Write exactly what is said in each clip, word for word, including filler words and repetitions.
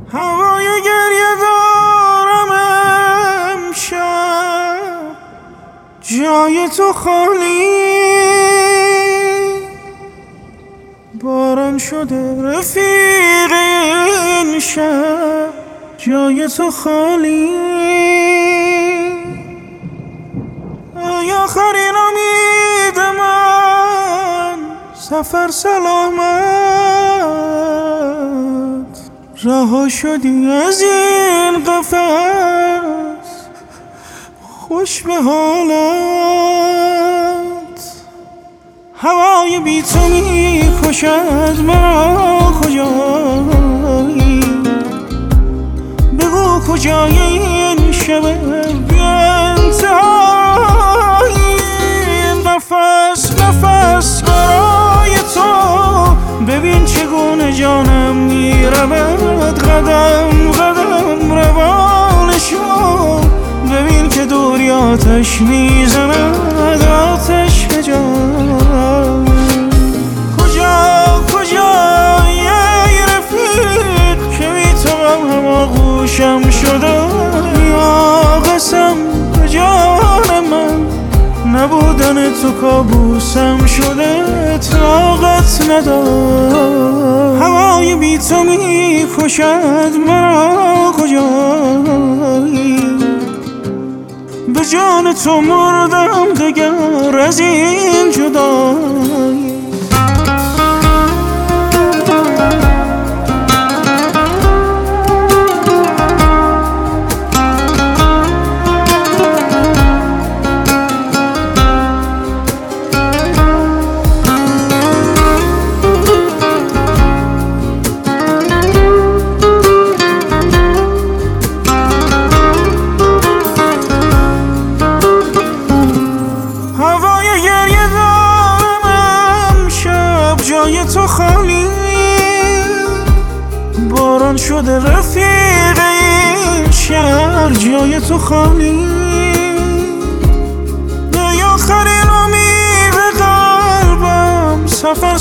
هوای گریه دارم امشب، جای تو خالی. باران شده رفیق این شب، جای تو خالی. ای آخرین امید من، سفر سلامت. رها شدی از این قفس، خوش به حالت. هوای بی تو می کشد مرا، کجایی؟ بگو کجای این شب بی انتهایی. نفس نفس برای تو، ببین چگونه جانم می رود. قدم قدم روانشو، ببین که دوری آتش می زند، آتش به جان. کجا کجا ای رفیق که بی تو غم هم آغوشم شده. یا قسم به جان من، نبودن تو کابوسم شده. طاقت ندارم، هوای بی تو می کشد مرا، کجایی؟ به جان تو مردم دگر از این جدایی. جای تو خالی. باران شده رفیق این شهر، جای تو خالی. ای آخرین امید قلبم، سفر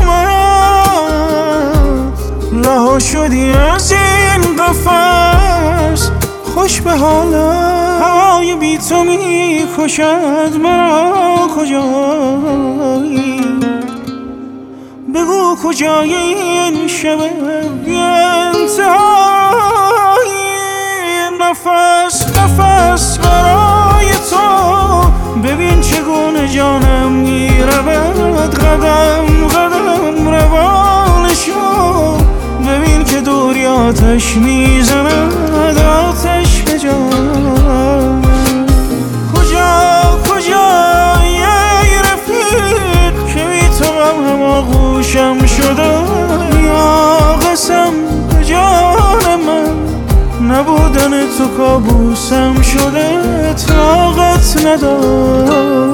سلامت. رها شدی از این قفس، خوش به حالت. هوای بی تو می کشد مرا، کجایی؟ بگو کجای این شب بی انتهایی. نفس نفس برای تو، ببین چگونه جانم می رود. قدم قدم روانشو، ببین که دوری آتش می زند، آتش به جان. کجا کجا ای رفیق که بی تو غم هم آغوشم شده. یا قسم به جان من، نبودن تو کابوسم شده. طاقت ندارم.